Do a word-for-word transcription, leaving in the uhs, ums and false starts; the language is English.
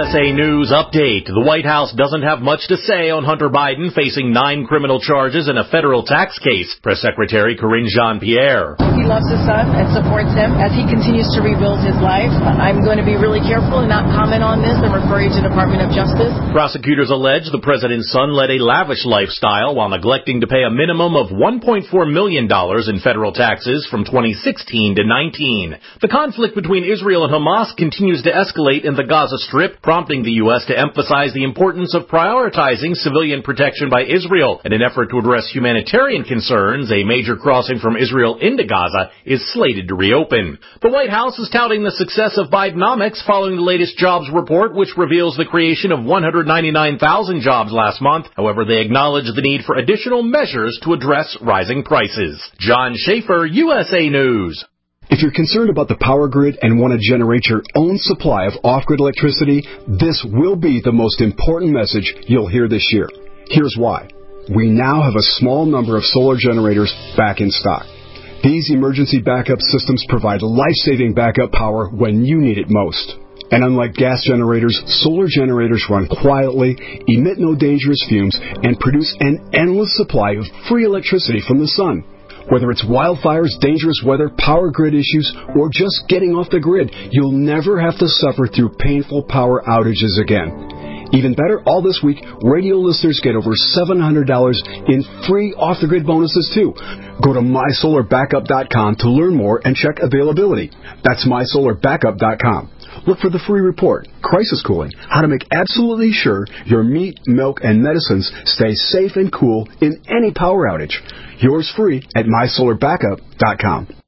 S A News Update. The White House doesn't have much to say on Hunter Biden facing nine criminal charges in a federal tax case. Press Secretary Karine Jean-Pierre. He loves his son and supports him as he continues to rebuild his life. I'm going to be really careful and not comment on this and refer you to the Department of Justice. Prosecutors allege the president's son led a lavish lifestyle while neglecting to pay a minimum of one point four million dollars in federal taxes from twenty sixteen to nineteen. The conflict between Israel and Hamas continues to escalate in the Gaza Strip, prompting the U S to emphasize the importance of prioritizing civilian protection by Israel. In an effort to address humanitarian concerns, a major crossing from Israel into Gaza is slated to reopen. The White House is touting the success of Bidenomics following the latest jobs report, which reveals the creation of one hundred ninety-nine thousand jobs last month. However, they acknowledge the need for additional measures to address rising prices. John Schaefer, U S A News. If you're concerned about the power grid and want to generate your own supply of off-grid electricity, this will be the most important message you'll hear this year. Here's why. We now have a small number of solar generators back in stock. These emergency backup systems provide life-saving backup power when you need it most. And unlike gas generators, solar generators run quietly, emit no dangerous fumes, and produce an endless supply of free electricity from the sun. Whether it's wildfires, dangerous weather, power grid issues, or just getting off the grid, you'll never have to suffer through painful power outages again. Even better, all this week, radio listeners get over seven hundred dollars in free off-the-grid bonuses, too. Go to my solar backup dot com to learn more and check availability. That's my solar backup dot com. Look for the free report, Crisis Cooling, how to make absolutely sure your meat, milk, and medicines stay safe and cool in any power outage. Yours free at my solar backup dot com.